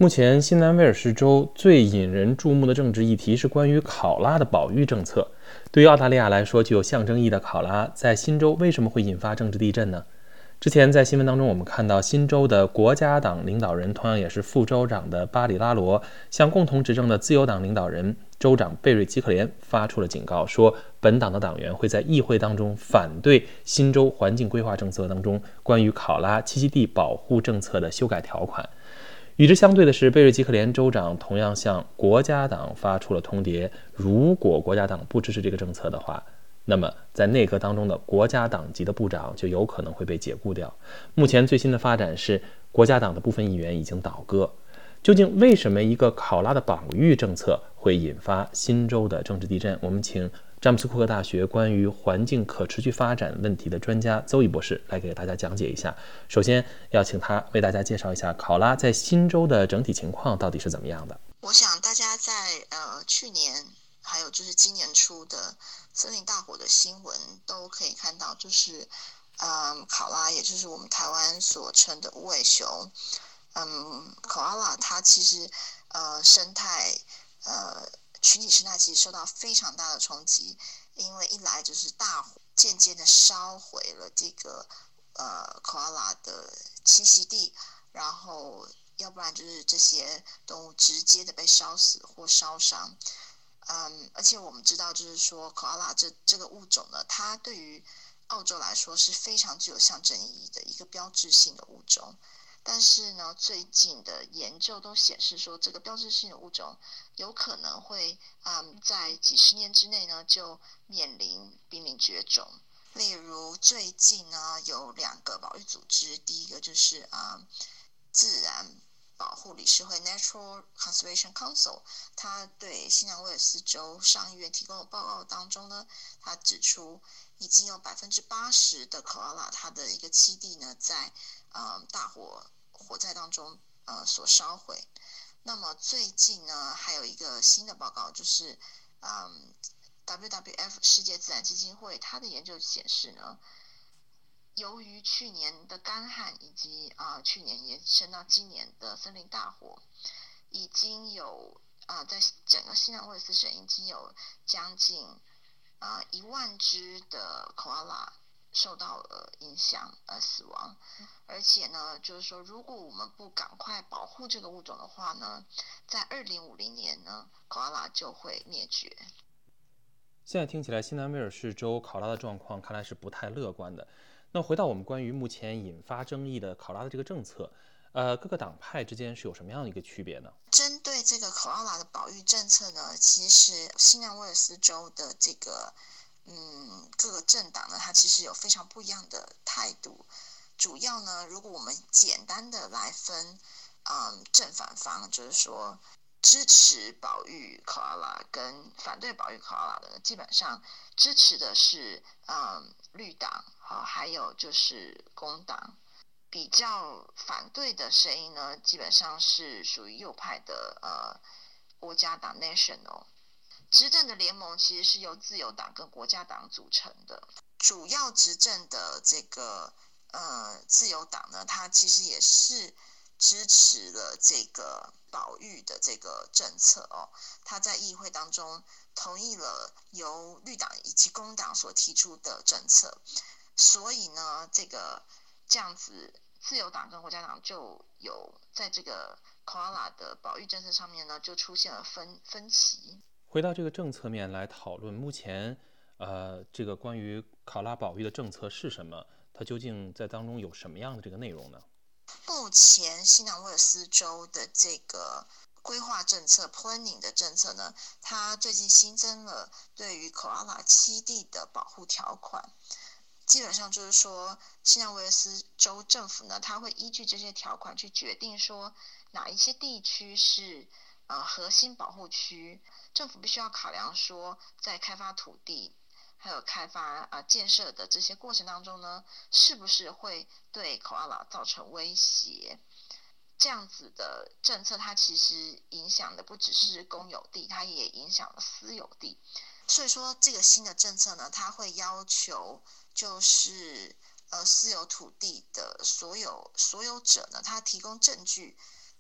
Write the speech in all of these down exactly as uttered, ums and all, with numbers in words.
目前，新南威尔士州最引人注目的政治议题是关于考拉的保育政策。对于澳大利亚来说，具有象征意义的考拉在新州为什么会引发政治地震呢？之前在新闻当中，我们看到新州的国家党领导人，同样也是副州长的巴里拉罗，向共同执政的自由党领导人州长贝瑞吉克连发出了警告，说本党的党员会在议会当中反对新州环境规划政策当中关于考拉栖息地保护政策的修改条款。与之相对的是，贝瑞吉克连州长同样向国家党发出了通牒，如果国家党不支持这个政策的话，那么在内阁当中的国家党籍的部长就有可能会被解雇掉。目前最新的发展是，国家党的部分议员已经倒戈。究竟为什么一个考拉的保育政策会引发新州的政治地震？我们请詹姆斯库克大学关于环境可持续发展问题的专家邹毅博士来给大家讲解一下。首先要请他为大家介绍一下考拉在新州的整体情况到底是怎么样的。 我想大家在呃去年还有就是今年初的森林大火的新闻都可以看到，就是嗯考拉，也就是我们台湾所称的无尾熊，嗯考拉它其实呃生态呃群体生态其实受到非常大的冲击，因为一来就是大火渐渐的烧毁了这个呃考拉的栖息地，然后要不然就是这些动物直接的被烧死或烧伤。嗯，而且我们知道，就是说考拉这这个物种呢，它对于澳洲来说是非常具有象征意义的一个标志性的物种。但是呢，最近的研究都显示说，这个标志性的物种有可能会嗯在几十年之内呢就面临濒临绝种。例如最近呢有两个保育组织，第一个就是啊、嗯、自然保护理事会 Natural Conservation Council， 它对新南威尔斯州上议院提供的报告当中呢，它指出已经有百分之八十的考拉它的一个栖地呢在呃大火火灾当中呃所烧毁。那么最近呢还有一个新的报告，就是嗯 W W F 世界自然基金会它的研究显示呢，由于去年的干旱以及啊、呃、去年延伸到今年的森林大火，已经有啊、呃、在整个新南威尔斯省已经有将近啊一万只的考拉受到了影响而死亡。而且呢，就是说如果我们不赶快保护这个物种的话呢，在二零五零年呢，考拉就会灭绝。 现在听起来，新南威尔士州考拉的状况看来是不太乐观的。那回到我们关于目前引发争议的考拉的这个政策，呃，各个党派之间是有什么样的一个区别呢？ 针对这个考拉的保育政策呢，其实新南威尔斯州的这个嗯各个政党呢，它其实有非常不一样的态度。主要呢，如果我们简单的来分，嗯正反方，就是说支持保育考拉跟反对保育考拉的，基本上支持的是嗯绿党，好，还有就是工党。比较反对的声音呢，基本上是属于右派的呃国家党 National。执政的联盟其实是由自由党跟国家党组成的。主要执政的这个呃自由党呢，它其实也是支持了这个保育的这个政策哦。它在议会当中同意了由绿党以及工党所提出的政策，所以呢，这个这样子自由党跟国家党就有在这个考拉的保育政策上面呢，就出现了分分歧。 回到这个政策面来讨论，目前呃这个关于考拉保育的政策是什么？它究竟在当中有什么样的这个内容呢？ 目前新南威尔斯州的这个规划政策 planning 的政策呢，它最近新增了对于考拉栖地的保护条款。基本上就是说，新南威尔斯州政府呢，它会依据这些条款去决定说哪一些地区是呃核心保护区。政府必须要考量说，在开发土地还有开发呃建设的这些过程当中呢，是不是会对考拉造成威胁？这样子的政策，它其实影响的不只是公有地，它也影响了私有地。所以说，这个新的政策呢，它会要求就是呃私有土地的所有所有者呢，他提供证据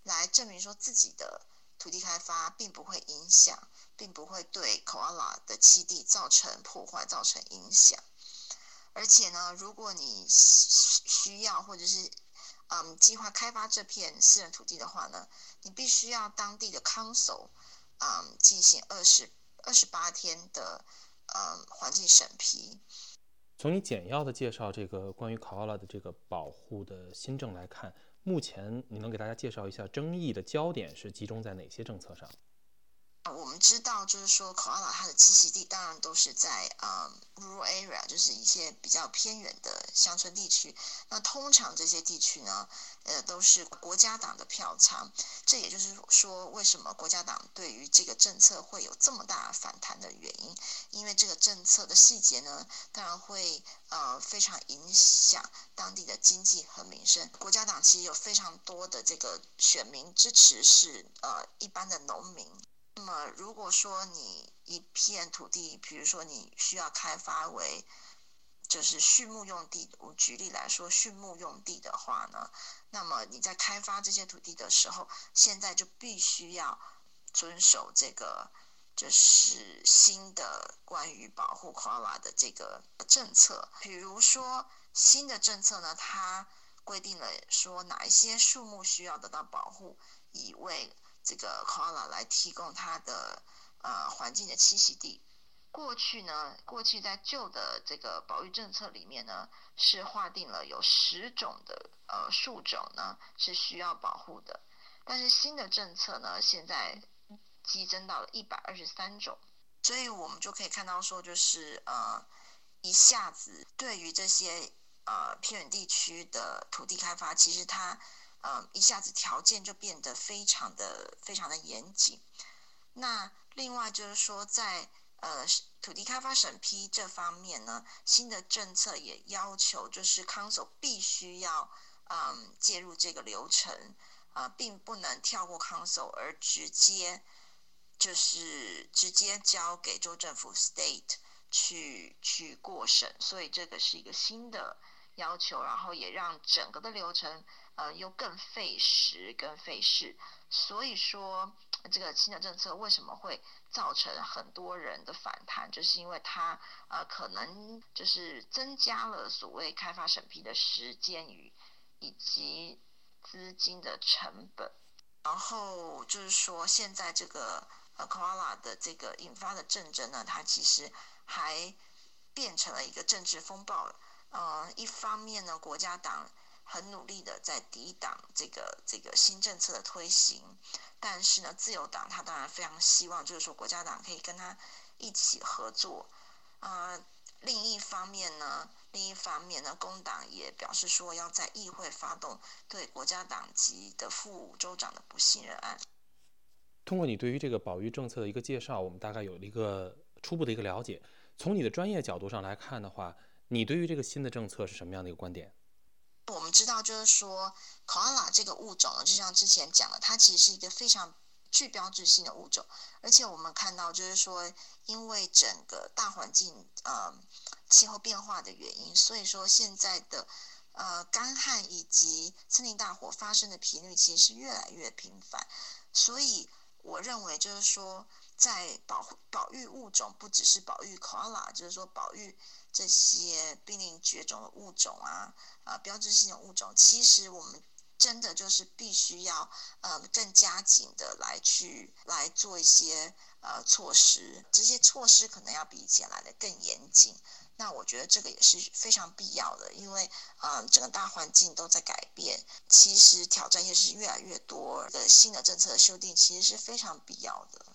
来证明说自己的土地开发并不会影响，并不会对 koala 的栖地造成破坏、造成影响。而且呢，如果你需要或者是嗯计划开发这片私人土地的话呢，你必须要当地的 council 嗯进行二十二十八天的嗯环境审批。 从你简要的介绍这个关于 koala 的这个保护的新政来看，目前你能给大家介绍一下争议的焦点是集中在哪些政策上？ 我们知道，就是说 koala 它的栖息地当然都是在嗯 rural area， 就是一些比较偏远的乡村地区。那通常这些地区呢，呃，都是国家党的票仓。这也就是说，为什么国家党对于这个政策会有这么大反弹的原因，因为这个政策的细节呢，当然会呃非常影响当地的经济和民生。国家党其实有非常多的这个选民支持是呃一般的农民。那么如果说你一片土地，比如说你需要开发为就是畜牧用地，我举例来说畜牧用地的话呢，那么你在开发这些土地的时候，现在就必须要遵守这个就是新的关于保护 koala 的这个政策。比如说新的政策呢，它规定了说哪一些树木需要得到保护，以为这个 koala 来提供它的呃环境的栖息地。过去呢，过去在旧的这个保育政策里面呢，是划定了有十种的呃树种呢是需要保护的，但是新的政策呢，现在激增到了一百二十三种，所以我们就可以看到说，就是呃一下子对于这些呃偏远地区的土地开发，其实它呃，一下子条件就变得非常的非常的严谨。那另外就是说在，呃土地开发审批这方面呢，新的政策也要求就是 council 必须要嗯介入这个流程，啊、呃，并不能跳过 council 而直接就是直接交给州政府 state 去去过审，所以这个是一个新的要求，然后也让整个的流程呃，又更费时跟费事。所以说这个新的政策为什么会造成很多人的反弹，就是因为它呃可能就是增加了所谓开发审批的时间与以及资金的成本。然后就是说现在这个呃 koala 的这个引发的政争呢，它其实还变成了一个政治风暴。呃，一方面呢，国家党很努力的在抵挡这个这个新政策的推行，但是呢，自由党他当然非常希望，就是说国家党可以跟他一起合作。呃，另一方面呢，另一方面呢，工党也表示说要在议会发动对国家党籍的副州长的不信任案。 通过你对于这个保育政策的一个介绍，我们大概有了一个初步的一个了解。从你的专业角度上来看的话，你对于这个新的政策是什么样的一个观点？ 我们知道，就是说 koala 这个物种呢，就像之前讲的，它其实是一个非常具标志性的物种，而且我们看到，就是说，因为整个大环境呃气候变化的原因，所以说现在的呃干旱以及森林大火发生的频率其实是越来越频繁，所以我认为就是说，在保护保育物种，不只是保育 koala， 就是说保育这些濒临绝种的物种啊，呃，标志性的物种，其实我们真的就是必须要呃更加紧的来去来做一些呃措施，这些措施可能要比以前来的更严谨。那我觉得这个也是非常必要的，因为呃整个大环境都在改变，其实挑战也是越来越多的，新的政策的修订其实是非常必要的。